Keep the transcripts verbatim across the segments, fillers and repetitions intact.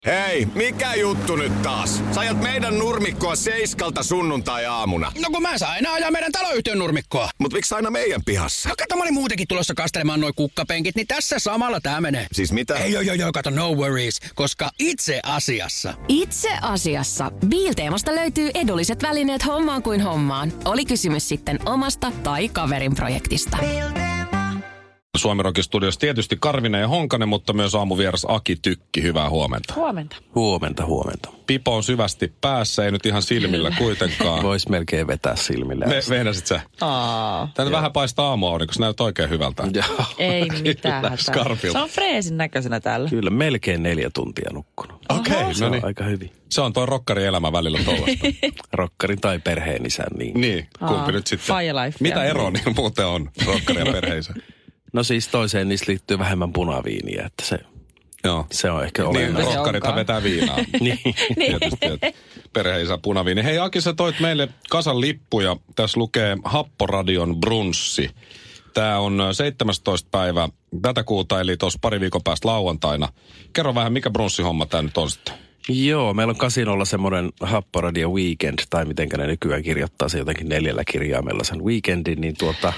Hei, mikä juttu nyt taas? Sä ajat meidän nurmikkoa seiskalta sunnuntai-aamuna. No kun mä saan aina ajaa meidän taloyhtiön nurmikkoa. Mut miksi aina meidän pihassa? No kato, mä olin muutenkin tulossa kastelemaan noi kukkapenkit, niin tässä samalla tää menee. Siis mitä? Ei joo joo joo, kato, no worries, koska itse asiassa. Itse asiassa. Biilteemasta löytyy edulliset välineet hommaan kuin hommaan. Oli kysymys sitten omasta tai kaverin projektista. Suomi Rockin studiossa tietysti Karvinen ja Honkanen, mutta myös aamuvieras Aki Tykki. Hyvää huomenta. Huomenta. Huomenta, huomenta. Pipo on syvästi päässä, ei nyt ihan silmillä kuitenkaan. Vois melkein vetää silmillä. Me, vehnäsit sä? Aa. Tänne vähän paistaa aamuaurinko, se näyttää oikein hyvältä. Joo. Ei mitään hätää. Skarpilta. Se on freesin näköisenä täällä. Kyllä, melkein neljä tuntia nukkunut. Okei, okay, Se no on niin. aika hyvin. Se on toi rokkarin elämä välillä tollasta. Rokkarin tai perheen isän, niin. Niin, kumpi Aa, nyt sitten? Fire Life. Mitä eroa niin muuten on rokkarin ja perheisä? No siis toiseen niistä liittyy vähemmän punaviiniä, että se, Joo. se on ehkä Niin, olennaista. rokkarithan vetää viinaa. Niin. Tietysti, että perheisä punaviini. Hei Aki, sä toit meille kasan lippuja. Tässä lukee Happoradion brunssi. Tämä on seitsemästoista päivä tätä kuuta, eli tuossa pari viikon päästä lauantaina. Kerro vähän, mikä brunssihomma tämä nyt on sitten? Joo, meillä on kasinolla semmoinen Happoradio Weekend, tai mitenkä ne nykyään kirjoittaa se jotenkin neljällä kirjaimella sen weekendin, niin tuota...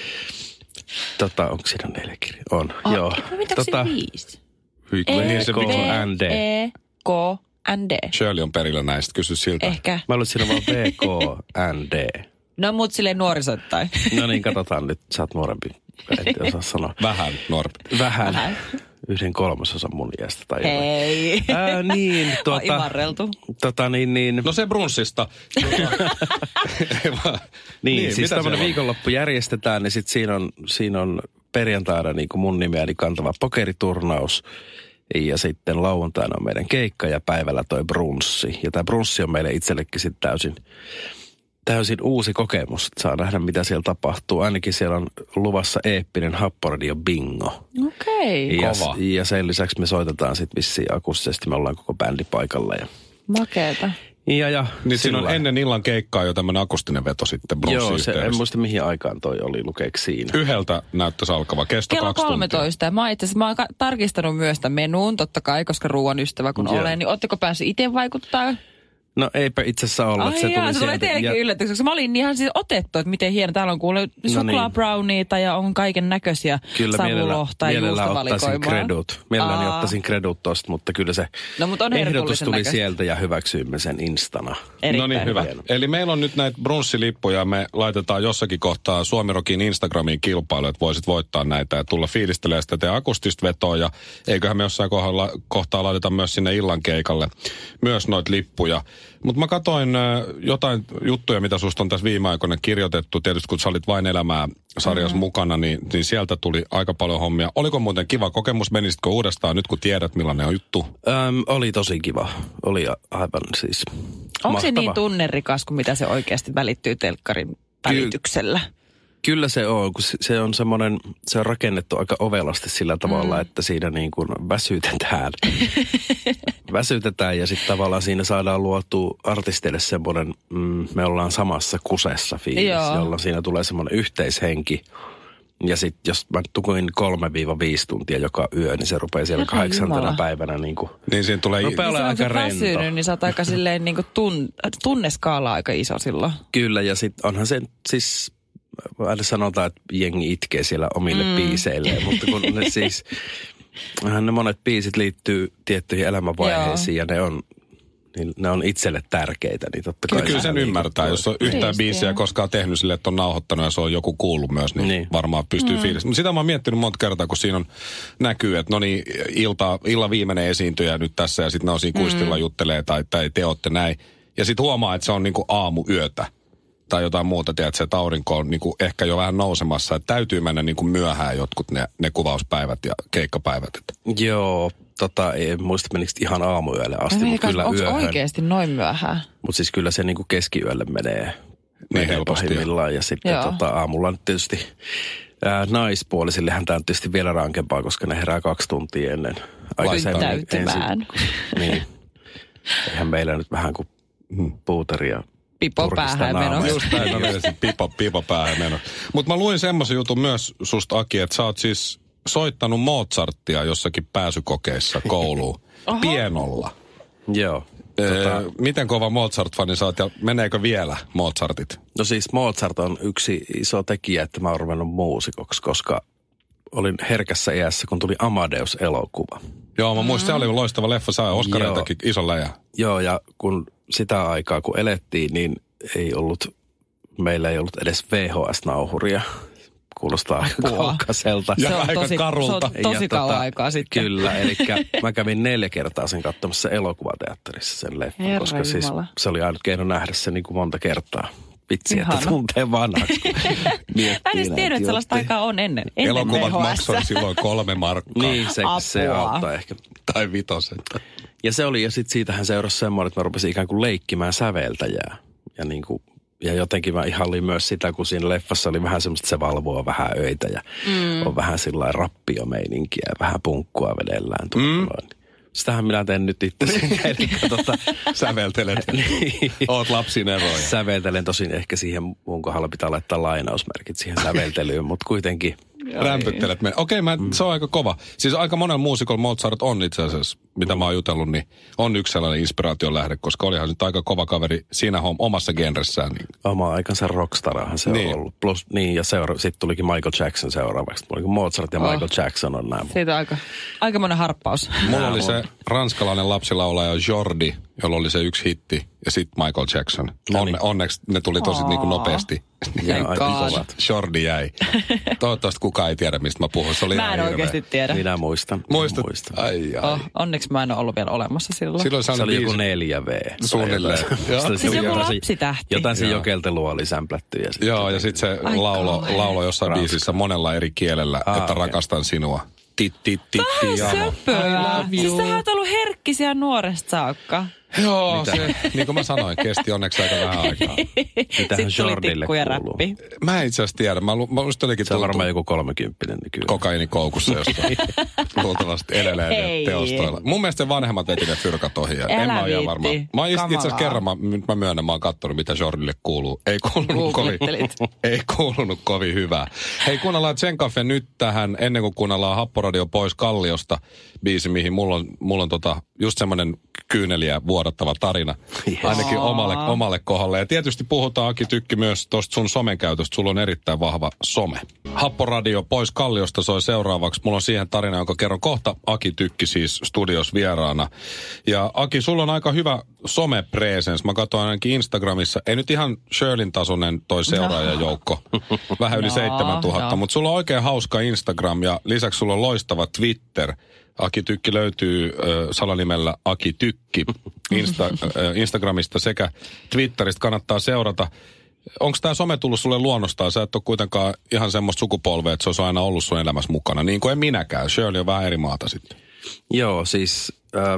tota, onko siinä neljä kirjaa? On, Oh, joo. Mitä tota, se viisi? Niin se K, mikä- N, D. E, K, N, D. Shirley on perillä näistä, kysy siltä. Ehkä. Mä luulen, että siinä on vaan V, K, N, D. No mut silleen nuorisoittain. No niin, katsotaan nyt. Sä oot nuorempi. En osaa sanoa. Vähän nuorempi. Vähän. Vähän. Yhden kolmasosan mun iästä tai jotain. Hei. Ää, niin, Mä tuota... oon imarreltu. Tota niin, niin... No se brunssista. niin, niin, siis tämmöinen viikonloppu järjestetään, niin sit siinä on, siinä on perjantaina niin kuin mun nimeäni kantava pokeriturnaus. Ja sitten lauantaina on meidän keikka ja päivällä toi brunssi. Ja tämä brunssi on meille itsellekin sitten täysin, täysin uusi kokemus. Saa nähdä, mitä siellä tapahtuu. Ainakin siellä on luvassa eeppinen Happoradio bingo. Okei. Ja, Kova. ja sen lisäksi me soitetaan sitten vissiin akustisesti. Me ollaan koko bändi paikalla. Ja, Makeeta. ja, ja Niin siinä on sillä- ennen illan keikkaa jo tämmöinen akustinen veto sitten Joo, se, brunssiyhteydessä. en muista mihin aikaan toi oli, lukeeko siinä. Yhdeltä näyttäisi alkava. Kesto Kello kaksi kolmetoista. Mä, itse asiassa, mä oon ka- tarkistanut myös tämän menuun, totta kai, koska ruoan ystävä kun Joo. olen. Niin ootteko päässyt itse vaikuttaa? No eipä itse asiassa olla. Ai se jaa, tuli se tulee sieltä. teillekin Ja- yllätykseksi. Mä olin ihan siis otettu, että miten hieno. Täällä on kuule suklaabrowniita ja on kaiken näköisiä Kyllä mielellä, savulohtaa ja mielellä ottaisin juustovalikoimaa. kredut. Mielelläni Aa. ottaisin kredut tosta, mutta kyllä se No, mutta on ehdotus herkullisen tuli näköistä. sieltä ja hyväksyimme sen instana. Erittäin No niin, hyvä. hyvä. Eli meillä on nyt näitä brunssilippuja. Me laitetaan jossakin kohtaa Suomi Rockin Instagramiin kilpailu, että voisit voittaa näitä ja tulla fiilistelemään sitä teidän akustista vetoa. Ja eiköhän me jossain kohdalla, kohtaa laiteta myös sinne illan keikalle myös noita lippuja. Mutta mä katsoin äh, jotain juttuja, mitä susta on tässä viime aikoina kirjoitettu. Tietysti kun sä olit Vain elämää sarjassa mm-hmm. mukana, niin, niin sieltä tuli aika paljon hommia. Oliko muuten kiva kokemus? Menisitkö uudestaan nyt, kun tiedät, millainen on juttu? Öm, oli tosi kiva. Oli a- aivan siis Onko se mahtava. niin tunnerikas kuin mitä se oikeasti välittyy telkkarin välityksellä? Kyllä se on, kun se- se on semmoinen, se on rakennettu aika ovelasti sillä tavalla, mm. että siinä niin kuin väsytetään. väsytetään ja sitten tavallaan siinä saadaan luotua artisteille semmoinen, mm, me ollaan samassa kusessa fiilis, Joo. jolloin siinä tulee semmoinen yhteishenki. Ja sitten jos mä tukuin kolme viisi tuntia joka yö, niin se rupeaa siellä Herra kahdeksantena Jumala. päivänä niin kuin, Niin siinä tulee... rupeaa Niin olemaan aika se on rento. väsynyt, niin sä oot aika silleen niin kuin tun, tunneskaala aika iso silloin. Kyllä, ja sitten onhan se siis, aina sanotaan, että jengi itkee siellä omille mm. biiseilleen, mutta kun ne siis, ne monet biisit liittyy tiettyihin elämänvaiheisiin ja ne on, niin ne on itselle tärkeitä, niin totta kai. No kyllä sen se ymmärtää, jos on yhtään Riistiä. biisiä koskaan tehnyt sille, että on nauhoittanut ja se on joku kuullut myös, niin, Niin. varmaan pystyy mm. fiilis. Mutta sitä mä oon miettinyt monta kertaa, kun siinä on näkyy, että no niin, ilta, illan viimeinen esiintyjä nyt tässä ja sitten ne on siinä kuistilla mm. juttelee tai, tai te ootte näin. Ja sitten huomaa, että se on niinku aamuyötä tai jotain muuta, tiedät, että aurinko on niinku ehkä jo vähän nousemassa, että täytyy mennä niinku myöhään jotkut ne, ne kuvauspäivät ja keikkapäivät. Että. Joo, tota, ei muista menikö ihan aamuyölle asti, Ei, mutta kyllä onko yöhön. oikeasti noin myöhään? Mutta siis kyllä se niinku keskiyölle menee, menee helposti, pahimmillaan. Ja sitten Joo. tota, aamulla nyt tietysti ää, naispuolisillehän tämä on tietysti vielä rankempaa, koska ne herää kaksi tuntia ennen aikaisemmin. Täytymään. Niin. Eihän meillä nyt vähän kuin puuteri ja Pipo turkista päähän meno. naamaa. Just näin, no niin, se pipo, pipo päähän meno. Mutta mä luin semmoisen jutun myös susta, Aki, että sä oot siis soittanut Mozarttia jossakin pääsykokeissa kouluun. Pienolla. Joo. Tota, miten kova Mozart-fani sä oot ja meneekö vielä Mozartit? No siis Mozart on yksi iso tekijä, että mä oon ruvennut muusikoksi, koska olin herkässä iässä, kun tuli Amadeus-elokuva. Joo, mä muistin, se oli loistava leffa, saa Oscareitakin ison läjä. Joo, ja kun sitä aikaa, kun elettiin, niin ei ollut, meillä ei ollut edes V H S-nauhuria. Kuulostaa aika kaukaiselta. Ja aika tosi, karulta. Se on tosi kauan tota, aikaa sitten. Kyllä, eli mä kävin neljä kertaa sen katsomassa elokuvateatterissa sen leffan, Herra koska siis se oli ainut keino nähdä se niin kuin monta kertaa. Vitsi, Ihana. että tuntee vanhaksi. Mä en edes tiedä, että sellaista aikaa on ennen. ennen Elokuvat V H S. maksoi silloin kolme markkaa. Niin, se, se auttaa ehkä. Tai vitosen. Ja se oli, ja sitten siitähän seurasi semmoinen, että mä rupesin ikään kuin leikkimään säveltäjää. Ja niin kuin, ja jotenkin mä ihallin myös sitä, kun siinä leffassa oli vähän semmoista, se valvoo vähän öitä ja mm. on vähän sillä lailla rappiomeininkiä ja vähän punkkua vedellään. Mm. Sitähän minä teen nyt itse sen, eli tota, säveltelet. Niin. Oot lapsin eroja. Säveltelen, tosin ehkä siihen mun kohdalla pitää laittaa lainausmerkit siihen säveltelyyn, mutta kuitenkin. Rämpyttelet me. Okei, mä, mm. se on aika kova. Siis aika monella muusikolla Mozart on itse asiassa, mitä mm. mä oon jutellut, niin on yksi sellainen inspiraation lähde, koska olihan nyt aika kova kaveri siinä omassa genressään. Niin. Oma aikansa rockstarahan se niin. on ollut. Plus, niin, ja seura- sitten tulikin Michael Jackson seuraavaksi. Mulla Mozart ja oh. Michael Jackson on nämä. Siitä on aika, aika monen harppaus. Mulla oli se ranskalainen lapsilaulaja Jordi, jolla oli se yksi hitti, ja sitten Michael Jackson. On, onneksi ne tuli tosi oh. niin kuin nopeasti. Ja aika kovat. Jordi jäi. Toivottavasti kukaan ei tiedä, mistä mä puhun. Se oli mä en oikeasti tiedä. Minä muistan. Muistat? Muistan. Ai, ai. Oh, onneksi mä en ole ollut vielä olemassa silloin. Silloin se oli joku neljä V. Suunnilleen. Siis joku lapsitähti. Jotain se jokeltelua oli sämplätty. Ja joo, ja sitten se laulo, laulo jossain Ranska. Biisissä monella eri kielellä, ah, että rakastan sinua. Titti, titti, jamo. Söpöä. Siis sähän oot ollut herkkisiä nuoresta saakka. Joo, mitä? Se, niin kuin mä sanoin, kesti onneksi aika vähän aikaa. Mitähän Jordille kuuluu? Räppi. Mä en itse asiassa tiedä. Mä, mä just olikin se on varmaan joku kolmekymppinen nykyään. Kokaini koukussa jostain. Luultavasti edelleen teostoilla. Mun mielestä se vanhemmat veti ne fyrkat ohi. En mä ole ihan varma. Mä oon itse asiassa kerran, mä, mä myönnän, mä oon kattonut, mitä Jordille kuuluu. Ei kuulunut, kovin, ei kuulunut kovin hyvää. Hei, kuunnellaan Zen Cafe nyt tähän, ennen kuin kuunnellaan Happoradio pois Kalliosta biisi, mihin mulla on, mulla on tota, just semmoinen kyyneliä vuodattava tarina. Yes. Ainakin omalle, omalle kohdalle. Ja tietysti puhutaan, Aki Tykki, myös tuosta sun somen käytöstä. Sulla on erittäin vahva some. Happoradio pois Kalliosta soi seuraavaksi. Mulla on siihen tarina, jonka kerron kohta. Aki Tykki siis studios vieraana. Ja Aki, sulla on aika hyvä some-presence. Mä katsoin ainakin Instagramissa. Ei nyt ihan Shirleyn tasoinen toi seuraajajoukko. Vähän yli seitsemäntuhatta. Mutta sulla on oikein hauska Instagram ja lisäksi sulla on loistava Twitter. Aki Tykki löytyy äh, salanimellä Aki Tykki Insta, äh, Instagramista sekä Twitteristä. Kannattaa seurata. Onko tämä some tullut sulle luonnostaan? Sä et ole kuitenkaan ihan semmoista sukupolvea, että se olisi aina ollut sun elämässä mukana. Niin kuin en minäkään. Shirley on vähän eri maata sitten. Joo, siis äh,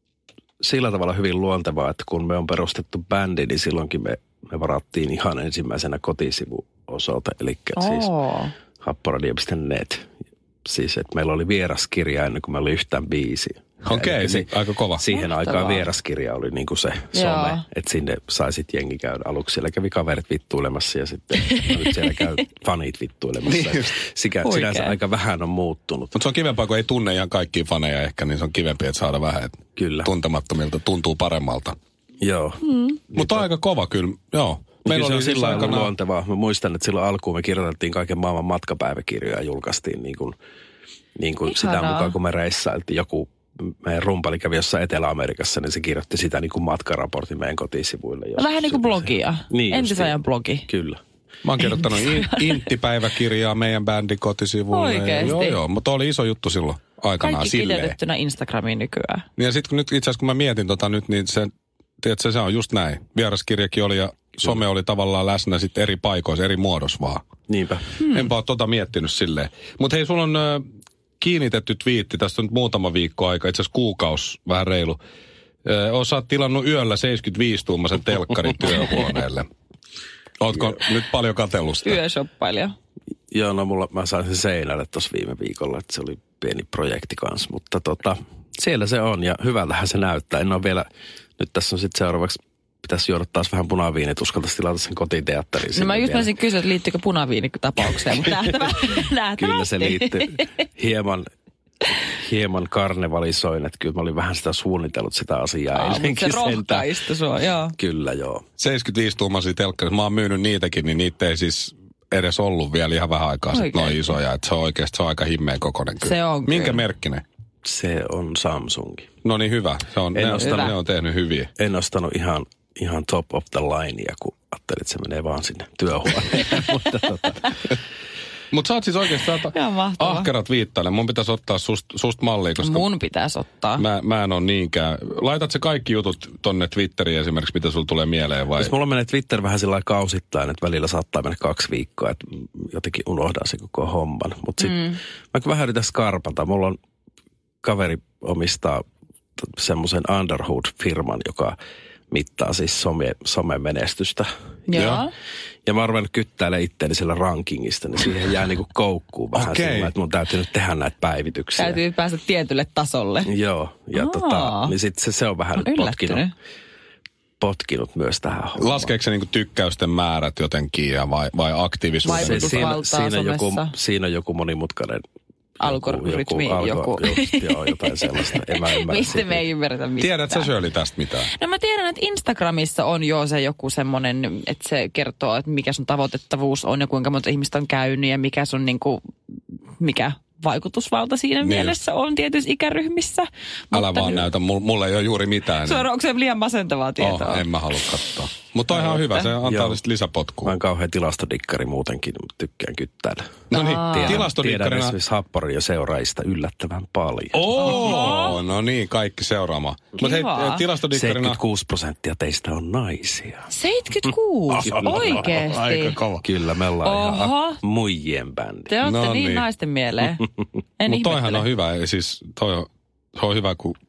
sillä tavalla hyvin luontevaa, että kun me on perustettu bändi, niin silloinkin me, me varattiin ihan ensimmäisenä kotisivuosoite. Eli oh. siis happoradio piste net. Siis, että meillä oli vieraskirja ennen kuin meillä oli yhtään biisiä. Okei, okay, aika kova. Siihen Mahtavaa. Aikaan vieraskirja oli niin kuin se some, että sinne saisit jengi käydä aluksi. Siellä kävi kaverit vittuilemassa ja sitten nyt siellä käy fanit vittuilemassa. Niin Sikä, sinänsä aika vähän on muuttunut. Mutta se on kivempaa, kun ei tunne ihan kaikkia faneja ehkä, niin se on kivempi, että saada vähän kyllä. tuntemattomilta. Tuntuu paremmalta. Joo. Mm. Mutta aika kova kyllä, joo. Meillä oli sillä lailla luontevaa. Mä muistan, että silloin alkuun me kirjoitettiin kaiken maailman matkapäiväkirjoja ja julkaistiin niin kuin, niin kuin sitä mukaan, kun me reissailtiin. Joku meidän rumpali kävi jossain Etelä-Amerikassa, niin se kirjoitti sitä niin kuin matkaraportin meidän kotisivuille. Vähän niin kuin blogia. Niin, entisajan blogi. Kyllä. Mä oon kirjoittanut Intti-päiväkirjaa meidän bändin kotisivuille. Oikeesti? Joo, joo, mutta oli iso juttu silloin aikanaan. Kaikki silleen. kirjoitettuna Instagramiin nykyään. Ja sitten kun nyt itse asiassa kun mä mietin tota nyt, niin se, tiedätkö, se on just näin. Vieraskirjakin oli ja some oli tavallaan läsnä sitten eri paikoissa, eri muodossa vaan. Niinpä. Hmm. Enpä ole tota miettinyt silleen. Mutta hei, sulla on ö, kiinnitetty twiitti, tästä on nyt muutama viikko aika, itse asiassa kuukaus, vähän reilu. Ö, osaat tilannut yöllä seitsemänkymmentäviisi-tuumaisen telkkarin työhuoneelle. Ootko Yö. nyt paljon katsellut sitä? Yöshoppailija. Joo, no mulla, mä sain sen seinälle tuossa viime viikolla, että se oli pieni projekti kanssa, mutta tota, siellä se on ja hyvältähän se näyttää. En ole vielä, nyt tässä on sitten seuraavaksi pitäisi juoda taas vähän punaviinit, uskaltaisi tilata sen kotiteatteriin. No mä just voisin kysyä, että liittyykö punaviini tapaukseen, mutta nähtävästi. Kyllä se liittyy. Hieman, hieman karnevalisoin, että kyllä mä olin vähän sitä suunnitellut sitä asiaa. Aa, mutta se rohkaista sua, joo. Kyllä, joo. seitsemänkymmentäviisi tuumaisia telkkarissa, mä oon myynyt niitäkin, niin niitä ei siis edes ollut vielä ihan vähän aikaa sitten noin isoja. Että se on oikeasti, se on aika himmeen kokoinen kyllä. Se on Minkä kyllä. merkkinen? Se on Samsungi. No niin hyvä. Se on, ne, ostanut, ne on tehnyt hyviä. En ostanut ihan, ihan top of the linea, kun ajattelin, että se menee vaan sinne työhuoneen. Mutta tota... Mutta sä oot siis oikeasti ahkerat viittaille. Mun pitäisi ottaa sust, sust mallia, koska... Mun pitäisi ottaa. Mä, mä en ole niinkään. Laitat sä kaikki jutut tonne Twitteriin esimerkiksi, mitä sulla tulee mieleen vai? Jos mulla menee Twitter vähän sillä kausittain, että välillä saattaa mennä kaksi viikkoa, että jotenkin unohdan se koko homman. Mutta sitten mm. mä vähän yritän skarpata. Mulla on kaveri omistaa semmoisen Underhood-firman, joka mittaa siis some, somen menestystä. Joo. Ja mä oon ruvennut kyttäilemään itteeni siellä rankingista, niin siihen jää niinku koukkuun vähän okay. Sillä, että mun täytyy nyt tehdä näitä päivityksiä. Täytyy päästä tietylle tasolle. Joo, ja tota, niin sit se, se on vähän on potkinut, potkinut myös tähän hommaan. Laskeeko se niinku tykkäysten määrät jotenkin ja vai, vai aktiivisuuden? Vai siinä, siinä, on joku, siinä on joku monimutkainen... Algoritmi, joku. joku. Just, joo, jotain sellaista. En mä ymmärrä. Mistä me ei ymmärretä mitään. Tiedätkö Shirley tästä mitään? No mä tiedän, että Instagramissa on jo se joku semmoinen, että se kertoo, että mikä sun tavoitettavuus on ja kuinka monta ihmistä on käynyt ja mikä sun niinku, mikä vaikutusvalta siinä niin. Mielessä on tietyissä ikäryhmissä. Älä mutta vaan nyt... näytä, mulla ei ole juuri mitään. Se on, onko se liian masentavaa tietoa? Oh, en mä halua katsoa. Mutta on ihan hyvä, se antaa lisäpotkua. Mä oon kauhean tilastodikkari muutenkin, mutta tykkään kyttäillä. No niin, tiedän, tilastodikkarina... Tiedän esimerkiksi Happorin ja seuraajista yllättävän paljon. Oo, no niin, kaikki seuraamaan. Mutta hei, tilastodikkarina... seitsemänkymmentäkuusi prosenttia teistä on naisia. seitsemänkymmentäkuusi? Oikeesti? Aika kova. Kyllä, me ollaan Oho. ihan muijien bändi. Te olette no niin, niin naisten mieleen. Mutta toihan on hyvä, siis toi on, se on hyvä, kun...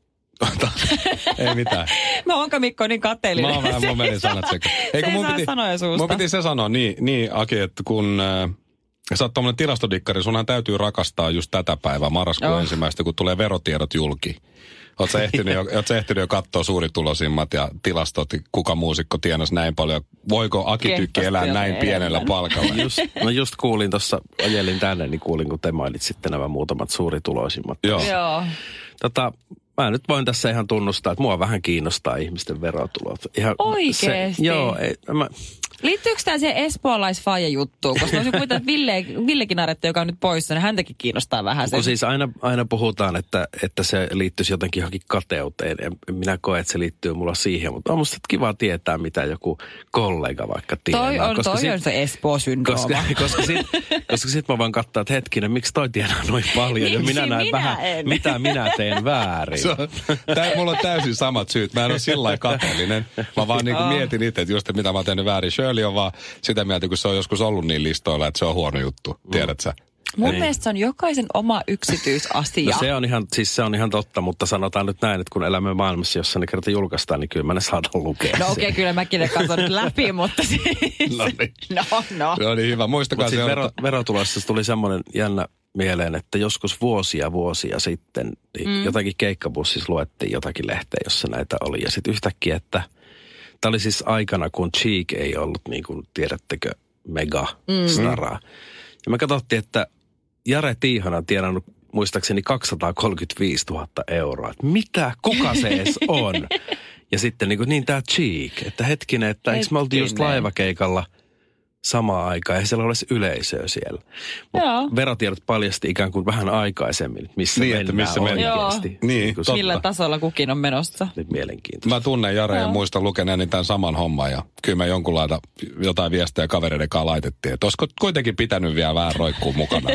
ei mitään. Mä oonko Mikko niin kateellinen? Mä oon vähän, mun meni sanat sekä. Se ei saa piti, sanoja suusta. Mun piti se sanoa, niin, niin Aki, että kun äh, sä oot tommonen tilastodikkari, sunhan täytyy rakastaa just tätä päivää, marraskuun oh. ensimmäistä, kun tulee verotiedot julki. Oot sä ehtinyt jo, oot sä ehtinyt jo katsoa suurituloisimmat ja tilastot, kuka muusikko tienasi näin paljon. Voiko Aki Tykki elää näin enemmän. Pienellä palkalla? Just, mä just kuulin tuossa, ajelin tänne, niin kuulin, kun te mainitsitte nämä muutamat suurituloisimmat. Joo. Joo. Tota, mä nyt voin tässä ihan tunnustaa, että mua vähän kiinnostaa ihmisten verotulot. Ihan oikeesti? Se, joo. Ei, mä... Liittyykö tämä siihen espoolaisfaija-juttuun? Koska olisin kuvitella, että Ville, Villekin Arette, joka on nyt poissa, niin häntäkin kiinnostaa vähän se. Kun siis aina, aina puhutaan, että, että se liittyisi jotenkin johonkin kateuteen. En minä koe, että se liittyy mulla siihen, mutta on musta kiva tietää, mitä joku kollega vaikka tienaa. Toi on, toi sit, on se Espoo-syndrooma. Koska, koska sitten koska sit mä vaan katsoa, että hetkinen, miksi toi tienaa noin paljon? Ja minä näen minä vähän, en? mitä minä teen väärin. Se on, tää, mulla on täysin samat syyt. Mä en ole sillä lailla kateellinen. Mä vaan niinku mietin itse, että just mitä mä oon tehnyt väärin. Shirley on vaan sitä mieltä, kun se on joskus ollut niin listoilla, että se on huono juttu. Tiedät sä? Mun Niin. mielestä se on jokaisen oma yksityisasia. No se on ihan, siis se on ihan totta, mutta sanotaan nyt näin, että kun elämme maailmassa, jossa ne kerta julkaistaan, niin kyllä mä ne saatan lukea. No okei, okay, kyllä mäkin ne katson nyt läpi, mutta siis... No niin. No, no. No niin, hyvä. Muistakaa Mutta se. vero, verotulossa tuli semmoinen jännä mieleen, että joskus vuosia vuosia sitten niin mm. jotakin keikkabussissa luettiin jotakin lehteä, jossa näitä oli. Ja sitten yhtäkkiä, että tämä oli siis aikana, kun Cheek ei ollut niin kuin, tiedättekö, mega-staraa. Mm. Ja me katsottiin, että Jare Tiihanen on tienannut muistaakseni kaksisataakolmekymmentäviisituhatta euroa. Että mitä? Kuka se edes on? Ja sitten niin, kuin, niin tämä Cheek, että hetkinen, että eikö me oltiin just laivakeikalla samaan aikaan, ei siellä olisi yleisöä siellä. Mutta verotiedot paljasti ikään kuin vähän aikaisemmin, missä niin, mennään missä oikeasti. Niin, niin millä tasolla kukin on menossa. Nyt mielenkiintoista. Mä tunnen Jare ja muistan lukeneeni tämän saman homman ja kyllä me jonkunlaita jotain viestejä kavereiden kanssa laitettiin. Että olisiko kuitenkin pitänyt vielä vähän roikkuu mukana.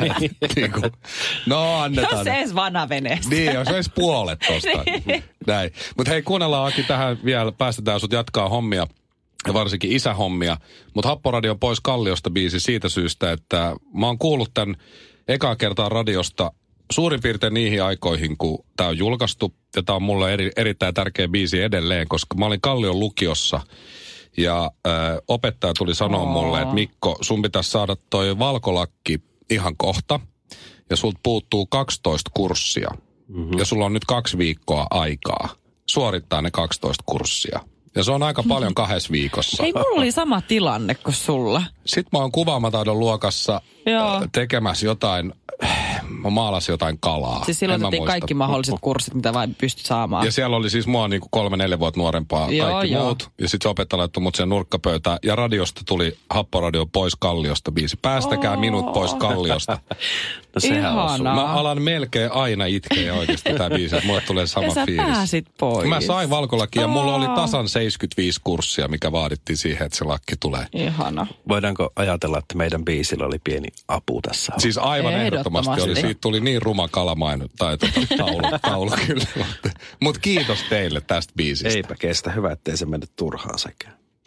niin kuin, no annetaan. Jos se edes vanaveneestä. Niin, jos edes puolet tosta. Näin. Mutta hei, kuunnellaan Aki tähän vielä, päästetään sut jatkaa hommia. Ja varsinkin isähommia. Mutta Happoradio on pois Kalliosta biisi siitä syystä, että mä oon kuullut tämän ekaa kertaa radiosta suurin piirtein niihin aikoihin, kun tää on julkaistu. Ja tää on mulle eri, erittäin tärkeä biisi edelleen, koska mä olin Kallion lukiossa. Ja ö, opettaja tuli sanoa oh. mulle, että Mikko, sun pitäisi saada toi valkolakki ihan kohta. Ja sulta puuttuu kaksitoista kurssia. Mm-hmm. Ja sulla on nyt kaksi viikkoa aikaa suorittaa ne kaksitoista kurssia. Ja se on aika paljon kahdessa viikossa. Hei, mulla oli sama tilanne kuin sulla. Sitten mä oon kuvaamataidon luokassa Joo. tekemässä jotain, mä maalasin jotain kalaa. Siis silloin otettiin kaikki mahdolliset kurssit, mitä vain pystyt saamaan. Ja siellä oli siis mua niinku kolme, neljä vuotta nuorempaa Joo, kaikki joo. muut. Ja sitten se opettaja laittoi mut sen nurkkapöytään. Ja radiosta tuli Happoradio pois Kalliosta biisi. Päästäkää oh. minut pois Kalliosta. No sehän on sun. Mä alan melkein aina itkeä oikeasti tää biisi, että mulle tulee sama ja sä fiilis. pääsit pois. Mä sain valkolaki ja oh. mulla oli tasan seitsemänkymmentäviisi kurssia, mikä vaadittiin siihen, että se lakki tulee. Ihana. Voidaanko ajatella, että meidän biisillä oli pieni apu tässä? Siis aivan ehdottomasti, ehdottomasti oli. Siitä tuli niin ruma kalamainu, tai tuota, taulu, taulu kyllä. Mutta kiitos teille tästä biisistä. Eipä kestä. Hyvä, ettei se mennyt turhaan sekään.